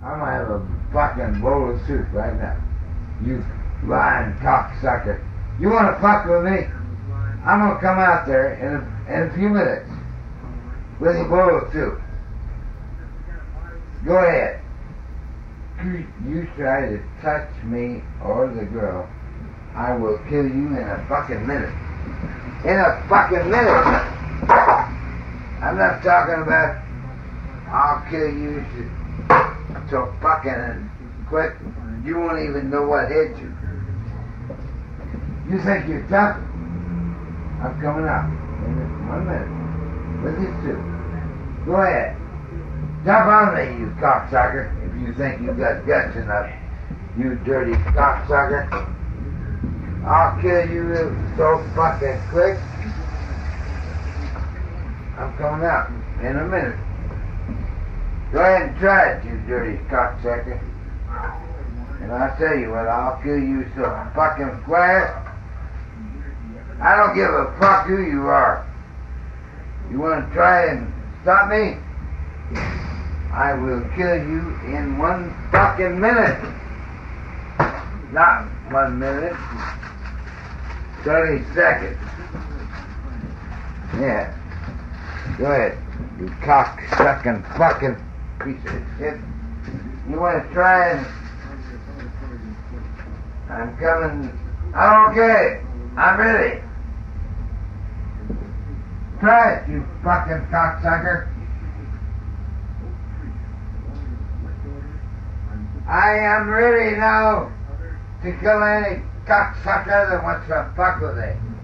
I'm gonna have a fucking bowl of soup right now. You lying cocksucker. You wanna fuck with me? I'm gonna come out there in a few minutes with a bowl of soup. Go ahead. You try to touch me or the girl, I will kill you in a fucking minute. In a fucking minute. I'm not talking about I'll kill you so fucking quick you won't even know what hit you. You think you're tough? I'm coming up in 1 minute with this soup. Go ahead. Jump on me, you cocksucker, if you think you got guts enough, you dirty cocksucker. I'll kill you so fucking quick. I'm coming out in a minute. Go ahead and try it, you dirty cocksucker. And I'll tell you what, I'll kill you so fucking fast. I don't give a fuck who you are. You want to try and stop me? I will kill you in 1 fucking minute. Not 1 minute. 30 seconds. Yeah. Go ahead, you cock-sucking fucking piece of shit. You want to try and... I'm coming... Okay, I'm ready. Try it, you fucking cocksucker. I am ready now to kill any cocksucker that wants to fuck with me.